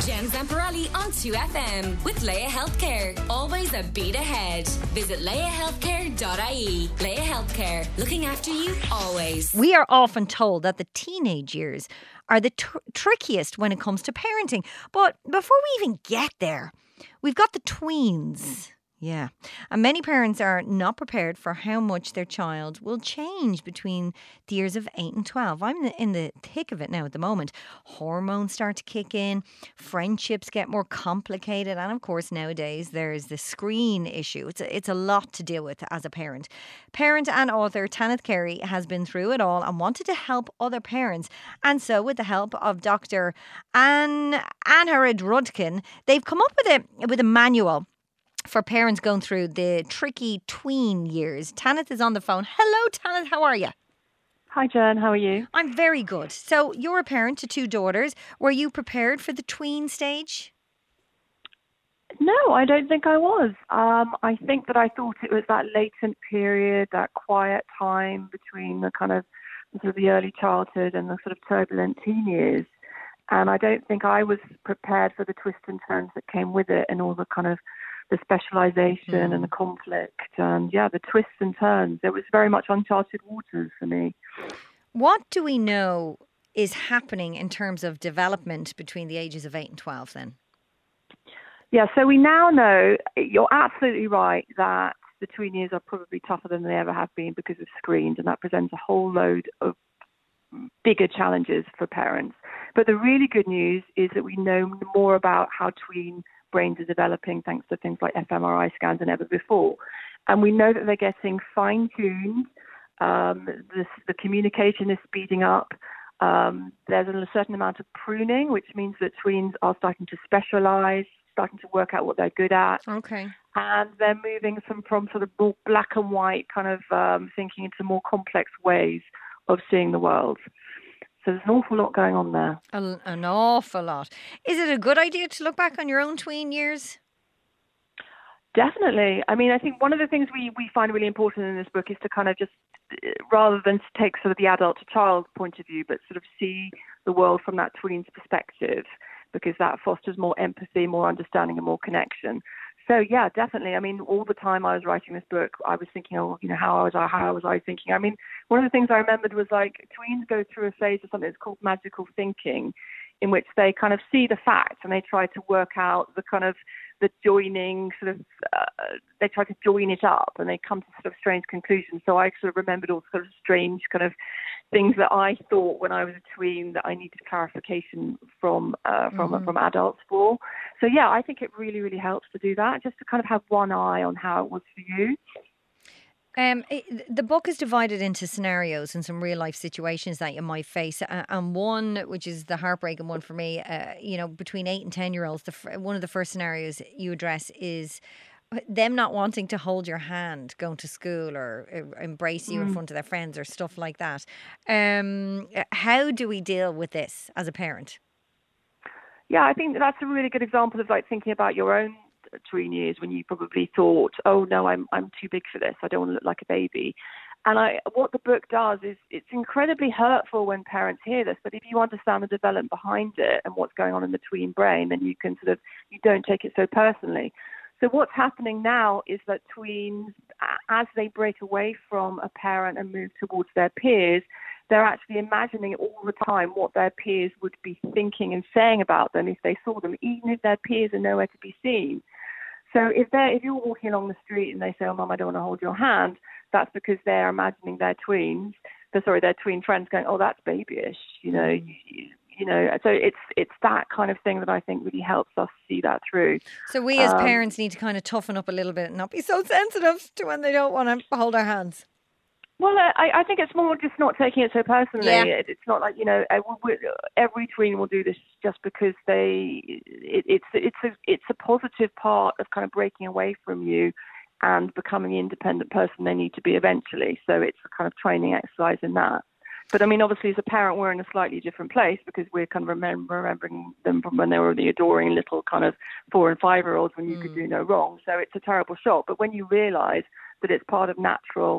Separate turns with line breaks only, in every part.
Jen Zamparelli on 2FM with Leia Healthcare. Always a beat ahead. Visit leiahealthcare.ie. Leia Healthcare, looking after you always.
We are often told that the teenage years are the trickiest when it comes to parenting. But before we even get there, we've got the tweens. Yeah. And many parents are not prepared for how much their child will change between the years of 8 and 12. I'm in the thick of it now at the moment. Hormones start to kick in. Friendships get more complicated. And of course, nowadays, there's the screen issue. It's a lot to deal with as a parent. Parent and author Tanith Carey has been through it all and wanted to help other parents. And so with the help of Dr. Anharid Rudkin, they've come up with a manual for parents going through the tricky tween years. Tanith is on the phone. Hello, Tanith. How are you?
Hi, Jen. How are you?
I'm very good. So you're a parent to 2 daughters. Were you prepared for the tween stage?
No, I don't think I was. I think that I thought it was that latent period, that quiet time between the kind of sort of the early childhood and the sort of turbulent teen years. And I don't think I was prepared for the twists and turns that came with it and all the kind of the specialisation and the conflict and, the twists and turns. It was very much uncharted waters for me.
What do we know is happening in terms of development between the ages of 8 and 12 then?
Yeah, so we now know, you're absolutely right, that the tween years are probably tougher than they ever have been because of screens, and that presents a whole load of bigger challenges for parents. But the really good news is that we know more about how tween brains are developing thanks to things like fMRI scans than ever before. And we know that they're getting fine-tuned. The communication is speeding up. There's a certain amount of pruning, which means that tweens are starting to specialise, starting to work out what they're good at.
Okay.
And they're moving from sort of more black and white kind of thinking into more complex ways of seeing the world. So there's an awful lot going on there.
An awful lot. Is it a good idea to look back on your own tween years?
Definitely. I mean, I think one of the things we find really important in this book is to kind of just, rather than take sort of the adult to child point of view, but sort of see the world from that tween's perspective, because that fosters more empathy, more understanding and more connection. So, yeah, definitely. I mean, all the time I was writing this book, I was thinking, how was I thinking? I mean, one of the things I remembered was like tweens go through a phase of something that's called magical thinking, in which they kind of see the facts and they try to work out the kind of the joining sort of, they try to join it up and they come to sort of strange conclusions. So I sort of remembered all sort of strange kind of things that I thought when I was a tween that I needed clarification from adults for. So yeah, I think it really, really helps to do that, just to kind of have one eye on how it was for you.
The book is divided into scenarios and some real life situations that you might face. And one, which is the heartbreaking one for me, between 8 and 10-year-olds, one of the first scenarios you address is them not wanting to hold your hand going to school or embrace you in front of their friends or stuff like that. How do we deal with this as a parent?
Yeah, I think that's a really good example of like thinking about your own tween years when you probably thought, oh no, I'm too big for this. I don't want to look like a baby. And what the book does is it's incredibly hurtful when parents hear this, but if you understand the development behind it and what's going on in the tween brain, then you can you don't take it so personally. So what's happening now is that tweens, as they break away from a parent and move towards their peers, they're actually imagining all the time what their peers would be thinking and saying about them if they saw them, even if their peers are nowhere to be seen. So if you're walking along the street and they say, oh, Mum, I don't want to hold your hand, that's because they're imagining their tween friends going, oh, that's babyish, So it's that kind of thing that I think really helps us see that through. So
we as parents need to kind of toughen up a little bit and not be so sensitive to when they don't want to hold our hands.
Well, I think it's more just not taking it so personally. Yeah. It's not like, every tween will do this just because it's a positive part of kind of breaking away from you and becoming the independent person they need to be eventually. So it's a kind of training exercise in that. But I mean, obviously, as a parent, we're in a slightly different place because we're kind of remembering them from when they were the adoring little kind of 4 and 5-year-olds when you could do no wrong. So it's a terrible shock. But when you realise that it's part of natural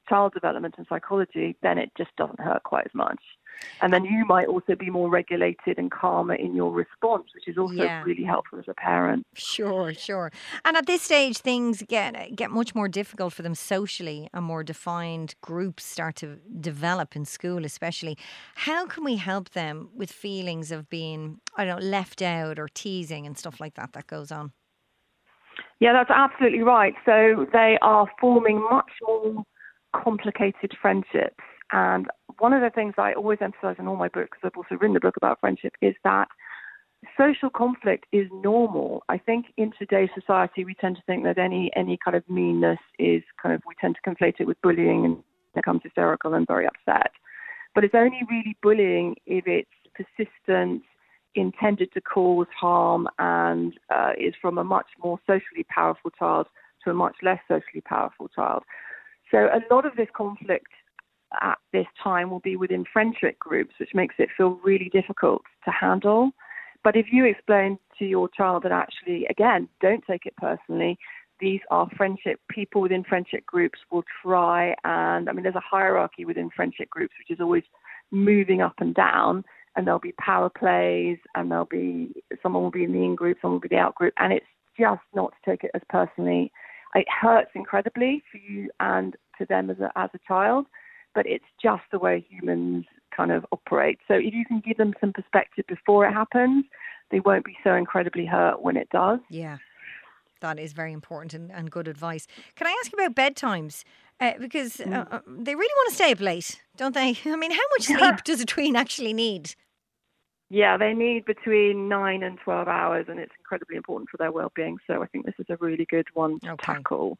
child development and psychology, then it just doesn't hurt quite as much. And then you might also be more regulated and calmer in your response, which is also really helpful as a parent.
Sure. And at this stage, things get much more difficult for them socially, and more defined groups start to develop in school especially. How can we help them with feelings of being, I don't know, left out or teasing and stuff like that goes on?
Yeah, that's absolutely right. So they are forming much more complicated friendships. And one of the things I always emphasize in all my books, because I've also written a book about friendship, is that social conflict is normal. I think in today's society, we tend to think that any kind of meanness is kind of, we tend to conflate it with bullying and becomes hysterical and very upset. But it's only really bullying if it's persistent, intended to cause harm, and is from a much more socially powerful child to a much less socially powerful child. So a lot of this conflict at this time will be within friendship groups, which makes it feel really difficult to handle. But if you explain to your child that actually, again, don't take it personally, these are friendship, people within friendship groups will try, and there's a hierarchy within friendship groups, which is always moving up and down, and there'll be power plays, and someone will be in the in group, someone will be the out group, and it's just not to take it as personally. It hurts incredibly for you and to them as a child, but it's just the way humans kind of operate. So if you can give them some perspective before it happens, they won't be so incredibly hurt when it does.
Yeah, that is very important and good advice. Can I ask you about bedtimes? Because they really want to stay up late, don't they? How much sleep does a tween actually need?
Yeah, they need between 9 and 12 hours, and it's incredibly important for their well-being. So I think this is a really good one to tackle.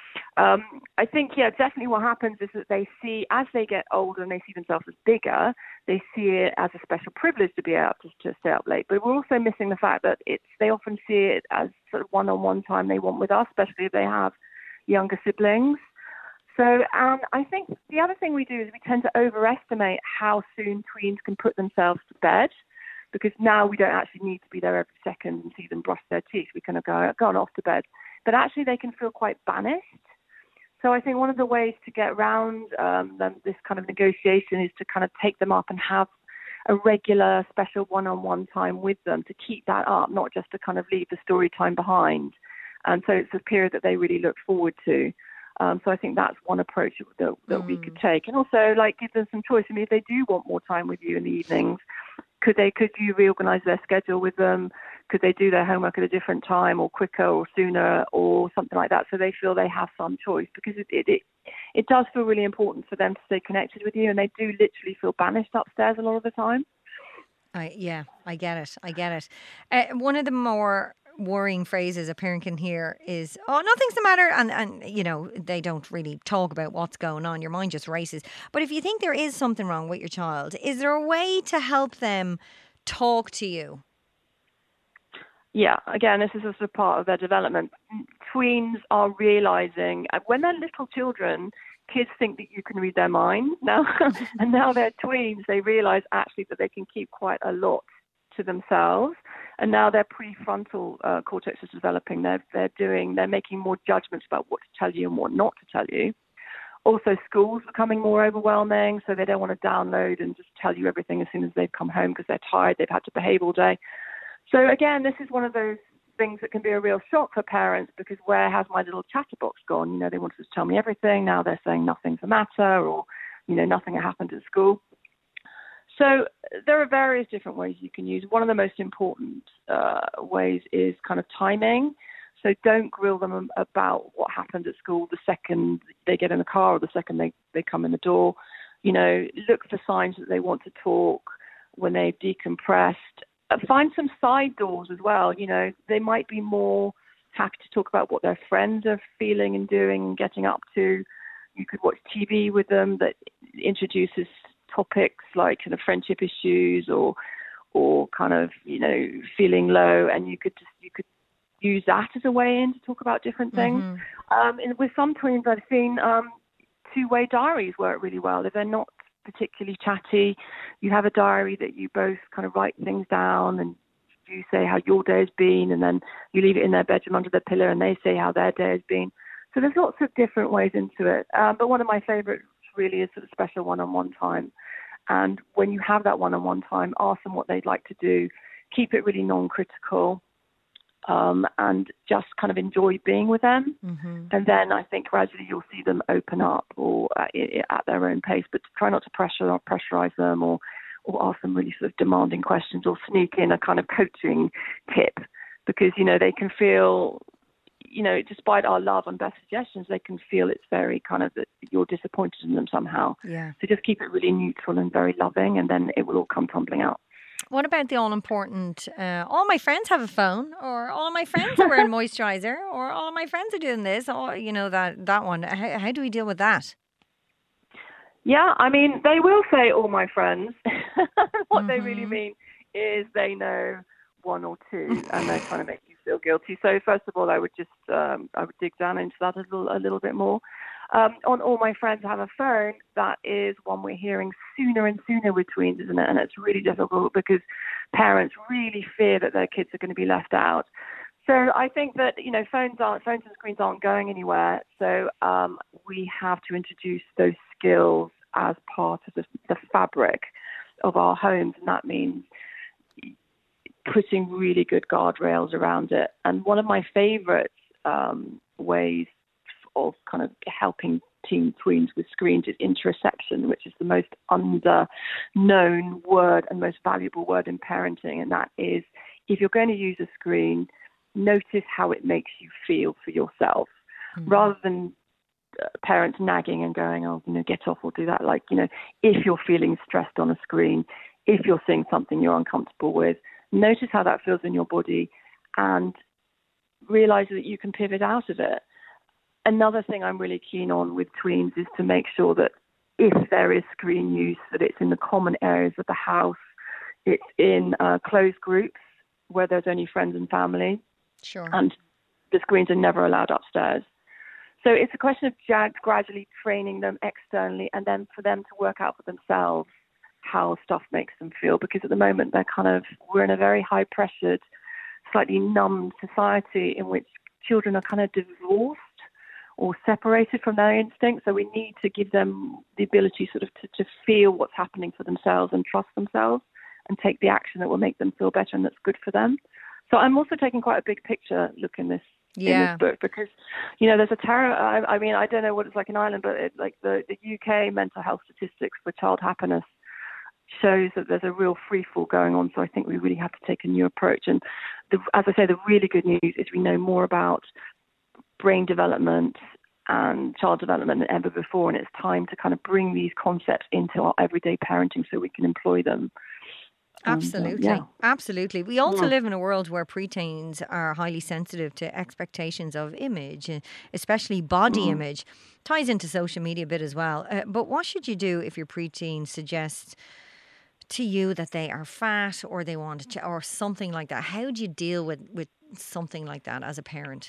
I think, definitely what happens is that they see, as they get older and they see themselves as bigger, they see it as a special privilege to be able to stay up late. But we're also missing the fact that they often see it as sort of one-on-one time they want with us, especially if they have younger siblings. So I think the other thing we do is we tend to overestimate how soon tweens can put themselves to bed, because now we don't actually need to be there every second and see them brush their teeth. We kind of go on off to bed. But actually they can feel quite banished. So I think one of the ways to get around this kind of negotiation is to kind of take them up and have a regular special one-on-one time with them, to keep that up, not just to kind of leave the story time behind. And so it's a period that they really look forward to. So I think that's one approach that we could take. And also, give them some choice. If they do want more time with you in the evenings, could you reorganize their schedule with them? Could they do their homework at a different time, or quicker, or sooner, or something like that, so they feel they have some choice? Because it does feel really important for them to stay connected with you, and they do literally feel banished upstairs a lot of the time.
I get it. One of the more worrying phrases a parent can hear is, "Oh, nothing's the matter," and they don't really talk about what's going on. Your mind just races. But if you think there is something wrong with your child, is there a way to help them talk to you?
Yeah, again, this is also part of their development. Tweens are realizing, when they're little children, kids think that you can read their mind now, and now they're tweens, they realize actually that they can keep quite a lot to themselves. And now their prefrontal cortex is developing. They're making more judgments about what to tell you and what not to tell you. Also, school's becoming more overwhelming, so they don't want to download and just tell you everything as soon as they've come home because they're tired, they've had to behave all day. So again, this is one of those things that can be a real shock for parents, because where has my little chatterbox gone? They wanted to tell me everything. Now they're saying nothing's the matter, or, nothing happened at school. So there are various different ways you can use. One of the most important ways is kind of timing. So don't grill them about what happened at school the second they get in the car or the second they come in the door. Look for signs that they want to talk when they've decompressed. Find some side doors as well. They might be more happy to talk about what their friends are feeling and doing and getting up to. You could watch TV with them that introduces topics like kind of friendship issues or kind of feeling low, and you could use that as a way in to talk about different things. And with some tweens I've seen, two-way diaries work really well. If they're not particularly chatty, you have a diary that you both kind of write things down, and you say how your day has been, and then you leave it in their bedroom under their pillow and they say how their day has been. So there's lots of different ways into it. But one of my favorites really is sort of special one-on-one time. And when you have that one-on-one time, ask them what they'd like to do. Keep it really non-critical, and just kind of enjoy being with them.
Mm-hmm.
And then I think gradually you'll see them open up or at their own pace. But try not to pressurize them or ask them really sort of demanding questions or sneak in a kind of coaching tip, because, they can feel, despite our love and best suggestions, they can feel it's very kind of that you're disappointed in them somehow.
Yeah.
So just keep it really neutral and very loving, and then it will all come tumbling out.
What about the all-important, all my friends have a phone, or all of my friends are wearing moisturiser, or all of my friends are doing this, or, that one. How do we deal with that?
Yeah, I mean, they will say all my friends. What they
Mm-hmm.
really mean is they know one or two, and they're trying to make you feel guilty. So first of all, I would just I would dig down into that a little bit more. On all my friends have a phone, that is one we're hearing sooner and sooner with tweens, isn't it? And it's really difficult because parents really fear that their kids are going to be left out. So I think that, phones and screens aren't going anywhere. So we have to introduce those skills as part of the fabric of our homes, and that means putting really good guardrails around it. And one of my favorite ways of kind of helping tweens with screens is interoception, which is the most under-known word and most valuable word in parenting. And that is, if you're going to use a screen, notice how it makes you feel for yourself, rather than parents nagging and going, oh, get off or do that. Like, if you're feeling stressed on a screen, if you're seeing something you're uncomfortable with, notice how that feels in your body and realize that you can pivot out of it. Another thing I'm really keen on with tweens is to make sure that if there is screen use, that it's in the common areas of the house, it's in closed groups where there's only friends and family.
Sure.
And the screens are never allowed upstairs. So it's a question of gradually training them externally, and then for them to work out for themselves how stuff makes them feel. Because at the moment we're in a very high pressured, slightly numbed society in which children are kind of divorced or separated from their instincts. So we need to give them the ability sort of to feel what's happening for themselves and trust themselves and take the action that will make them feel better and that's good for them. So I'm also taking quite a big picture look in this book, because, there's a terror. I mean, I don't know what it's like in Ireland, but the UK mental health statistics for child happiness shows that there's a real free fall going on. So I think we really have to take a new approach. And as I say, the really good news is we know more about brain development and child development than ever before. And it's time to kind of bring these concepts into our everyday parenting so we can employ them.
Absolutely. Absolutely. We also live in a world where preteens are highly sensitive to expectations of image, especially body image. Ties into social media a bit as well. But what should you do if your preteen suggests to you that they are fat or they want to, or something like that? How do you deal with something like that as a parent?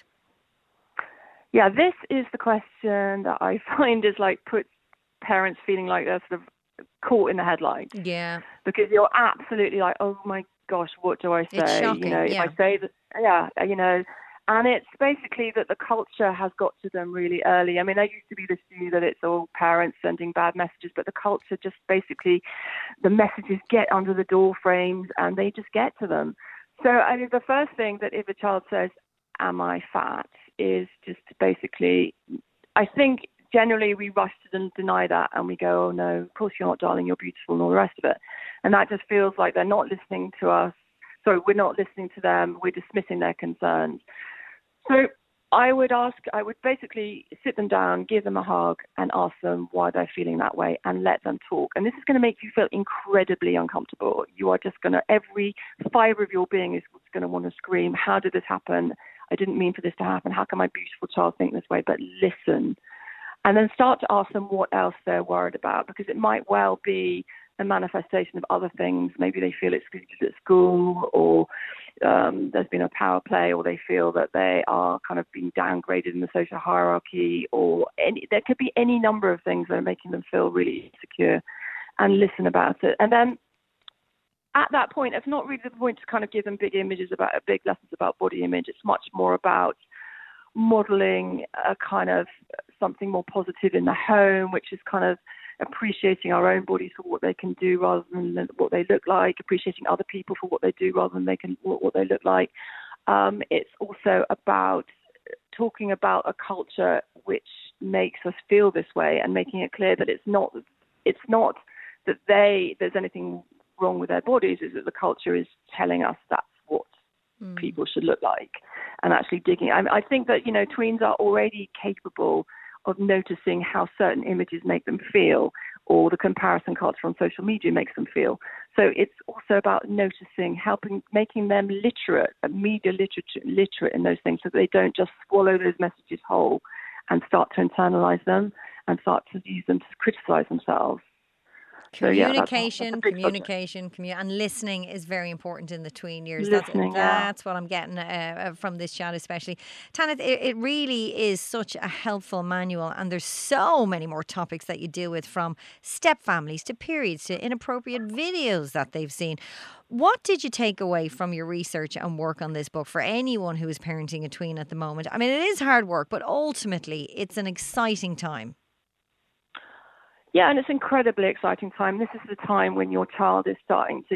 Yeah, this is the question that I find is puts parents feeling like they're sort of caught in the headlights.
Yeah.
Because you're absolutely like, oh my gosh, what do I say?
It's shocking,
if I say that, and it's basically that the culture has got to them really early. I mean, there used to be this view that it's all parents sending bad messages, but the culture just basically, the messages get under the door frames and they just get to them. So I mean, the first thing that if a child says, am I fat, is just basically, I think generally we rush to deny that and we go, oh no, of course you're not, darling, you're beautiful, and all the rest of it. And that just feels like they're not listening to us. Sorry, we're not listening to them. We're dismissing their concerns. So I would basically sit them down, give them a hug and ask them why they're feeling that way and let them talk. And this is going to make you feel incredibly uncomfortable. You are just going to, every fibre of your being is going to want to scream, how did this happen? I didn't mean for this to happen. How can my beautiful child think this way? But listen. And then start to ask them what else they're worried about, because it might well be a manifestation of other things. Maybe they feel excluded at school, or there's been a power play, or they feel that they are kind of being downgraded in the social hierarchy, or there could be any number of things that are making them feel really insecure, and listen about it. And then at that point, it's not really the point to kind of give them big lessons about body image. It's much more about modelling a kind of something more positive in the home, which is kind of appreciating our own bodies for what they can do rather than what they look like, appreciating other people for what they do rather than what they look like. It's also about talking about a culture which makes us feel this way and making it clear that it's not that there's anything wrong with their bodies, is that the culture is telling us that's what people should look like, and actually digging. I think that, tweens are already capable of noticing how certain images make them feel, or the comparison culture on social media makes them feel. So it's also about noticing, making them literate, media literate in those things, so that they don't just swallow those messages whole and start to internalize them and start to use them to criticize themselves.
Communication, and listening is very important in the tween years. That's what I'm getting from this chat, especially. Tanith, it really is such a helpful manual, and there's so many more topics that you deal with, from step families to periods to inappropriate videos that they've seen. What did you take away from your research and work on this book for anyone who is parenting a tween at the moment? I mean, it is hard work, but ultimately it's an exciting time.
Yeah, and it's an incredibly exciting time. This is the time when your child is they're starting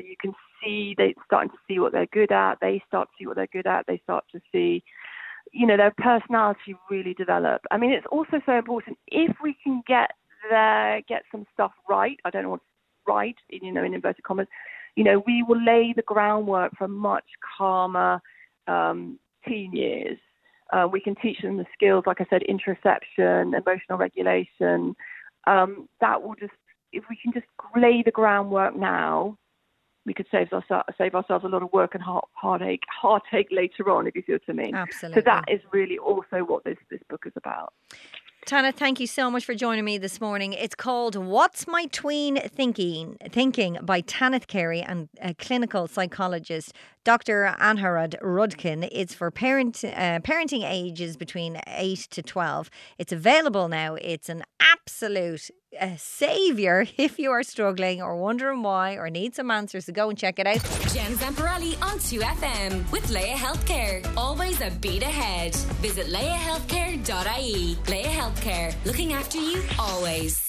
to see what they're good at. They start to see what they're good at. They start to see, their personality really develop. I mean, it's also so important, if we can get some stuff right. I don't know what's right, in inverted commas. We will lay the groundwork for much calmer teen years. We can teach them the skills, like I said, interoception, emotional regulation. That will if we can just lay the groundwork now, we could save ourselves a lot of work and heartache later on, if you see what I mean.
Absolutely.
So that is really also what this book is about.
Tana, thank you so much for joining me this morning. It's called What's My Tween Thinking by Tanith Carey and a clinical psychologist, Dr. Anharad Rudkin. It's for parenting ages between 8 to 12. It's available now. It's an absolute saviour if you are struggling or wondering why or need some answers. So go and check it out.
Jen Zamparelli on 2FM with Leia Healthcare. Always a beat ahead. Visit leiahealthcare.ie. Leia Healthcare, looking after you always.